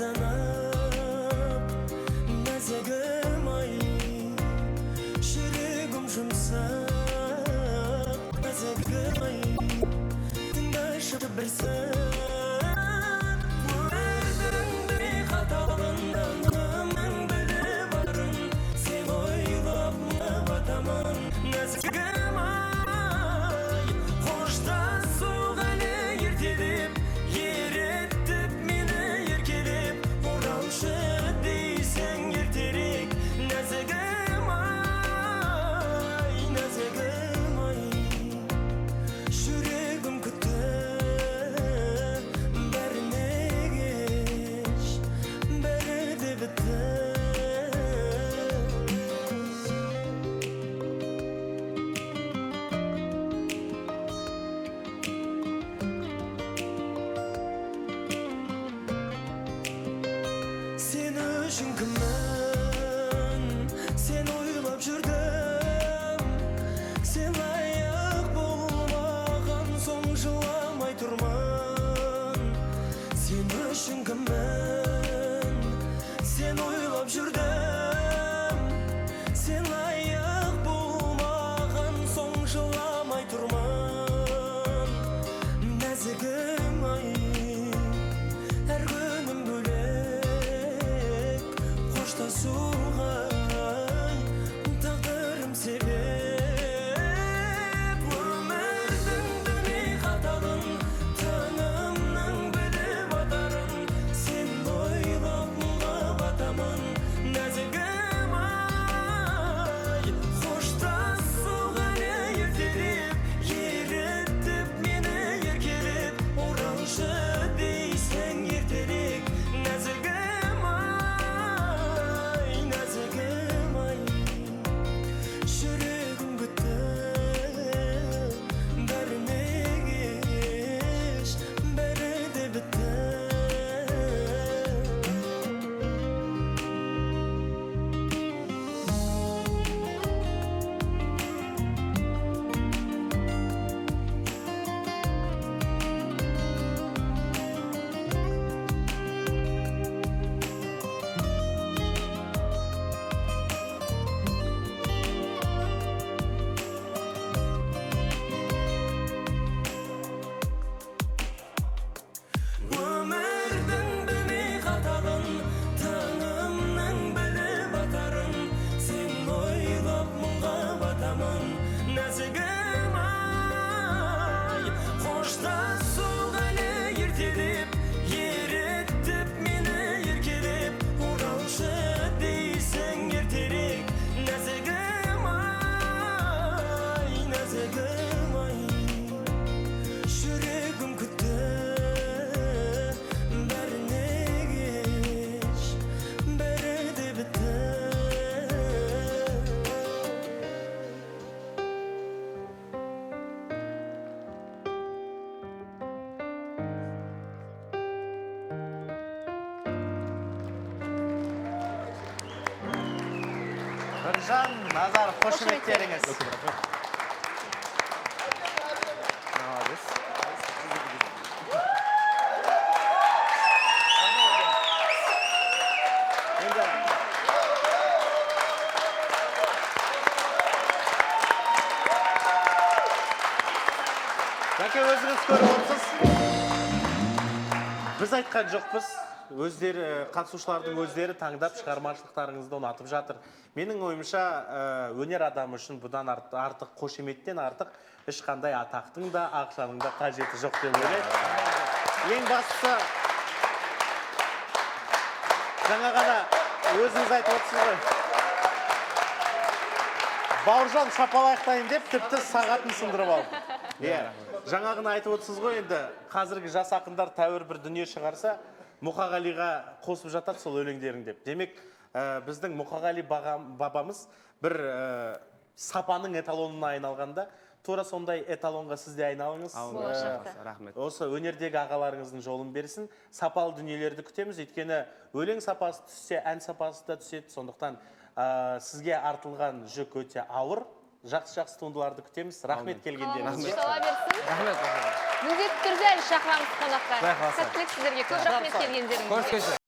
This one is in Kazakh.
санап, нәзігім ай, жүрегім жұмсап, нәзігім ай, тыңдашы бір сәт. Өмірдің бейхаталығынан біле барын, сен ойлап мұңа батамын, нәзігім ай, қоштасуға әлі ерте деп, ерітіп мені еркелеп, оралшы дейсің ертерек, нәзігім ай, нәзігім ай, жүрегім күтіп, бәріне кеш, бәрі де бітті. Сен үшін кіммін, сен ойлап жүрдім, сен лайық болмаған соң жыламай тұрмын. Сен үшін кіммін, сен ойлап жүрдім, сен лайық болмаған соң жыламай тұрмын. Нәзігім ай, әр күнім бөлек, қоштасуға тағдырым себеп. Өмірдің дүние қаталын, таңымның біліп атарын, сен ойлап мұңға батамын, нәзігім ай, қоштасуға әлі ертерек, ерітіп мені еркелеп, оралшы дейсің ертерек, нәзігім ай, нәзігім ай, жүрегім күтіп, бәріне кеш, бәрі де бітті. Өмірдің білмей қаталын, таңымның біліп атарын, сен ойлап мұңға батамын, нәзігім ай, қоштасуға әлі ерте деп, ерітіп мені еркелеп, оралшы дейсің ертерек, нәзігім ай, нәзігім ай, жүрегім күтіп, бәріне кеш, бәрі де бітті. Біржан Назаров, қошеметтеріңіз. Молодец. Енді Жәке, өзіңіз көріп отырсыз. Біз айтқан жоқпыз. Өздері, қатысушылардың өздері таңдап шығармашылықтарыңызды ұнатып жатыр. Менің ойымша, өнер адамы үшін бұдан артық, қошеметтен артық ешқандай атақтың да, ақшаның да қажеті жоқ деп ойлаймын. Ең бастысы, жаңа ғана өзіңіз айтып отырсыз ғой. Бауыржан шапалақтайын деп, тіпті сағатын сындырып алды. Жаңағыны айтып отырсыз ғой, енді қазіргі жас ақындар тәуір бір дүние шығарса, Мұқағалиға қосып жатады сол өлеңдерін деп. Демек, біздің Мұқағали бабамыз бір сапаның эталонына айналғанда, тура сондай эталонға сіз де айналыңыз. Осы өнердегі ағаларыңыздың жолын берсін. Сапалы дүниелерді күтеміз. Өйткені өлең сапасы түссе, ән сапасы да түседі. Сондықтан сізге артылған жүк өте ауыр. Жақсы туындыларды күтеміз. Рахмет келгендеріңізге. Міндетті түрде әлі шақырамыз қонаққа. Сәттілік сіздерге. Көп рахмет келгендеріңізге.